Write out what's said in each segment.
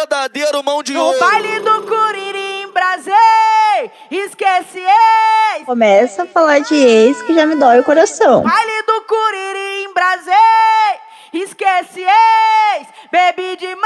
verdadeiro mão de No ouro. baile do Curirim, Brasil, esquece ex. Começa a falar de ex que já me dói o coração. Baile do Curirim, Brasil, esquece ex. Bebi demais.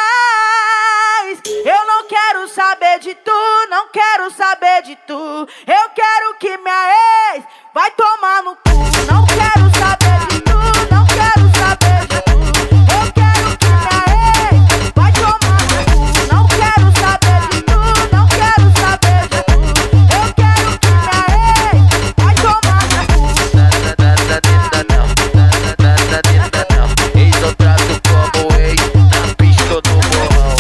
Eu não quero saber de tu, não quero saber de tu. Eu quero que minha ex vai tomar no cu. Não quero saber de tu, não quero saber de tu. Eu quero que minha ex vai tomar no cu. Não quero saber de tu, não quero saber de tu. Eu quero que minha ex vai tomar no cu. Ex eu trato como ex, na pista ou no morrão.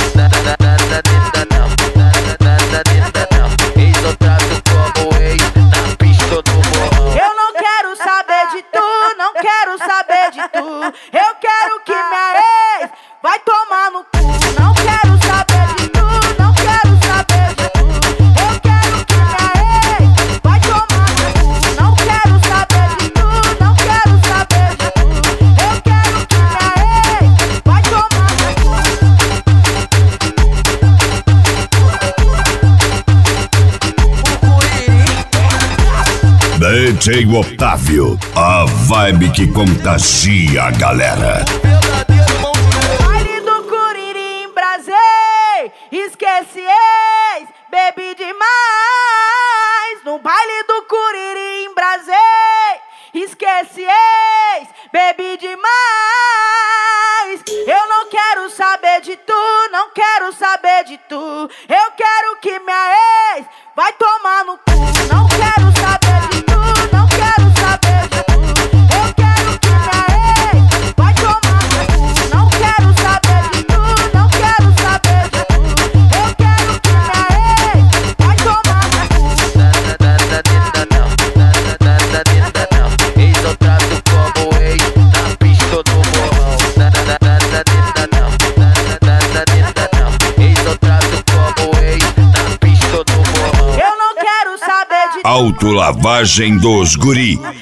Ex eu trato como ex, na pista ou no morrão. Eu não quero saber de tu, não quero saber de tu. Eu quero que minha ex vai tomar no cu. Não quero saber de tu, não quero saber de tu. Eu quero que minha ex vai tomar no cu. Não quero saber de tu, não quero saber de tu. Eu quero que minha ex vai tomar no cu. DJ Otávio, a vibe que contagia a galera. Verdadeiro mão de ouro. Baile do Curirim, Brasil, esquece ex, bebi demais. No baile do Curirim, Brasil, esquece ex, bebi demais. Eu não quero saber de tu, não quero saber de tu. Eu quero que minha ex vai tomar no cu. Não quero saber de tu, não quero saber de tu. Eu quero que minha ex vai tomar no cu. Não quero saber de tu, não quero saber de tu. Eu quero que minha ex vai tomar no cu. Ex eu trato como ex, na pista ou no morrão. Ex eu trato como ex, na pista ou no morrão. Eu não quero saber de tu. Autolavagem dos Guri.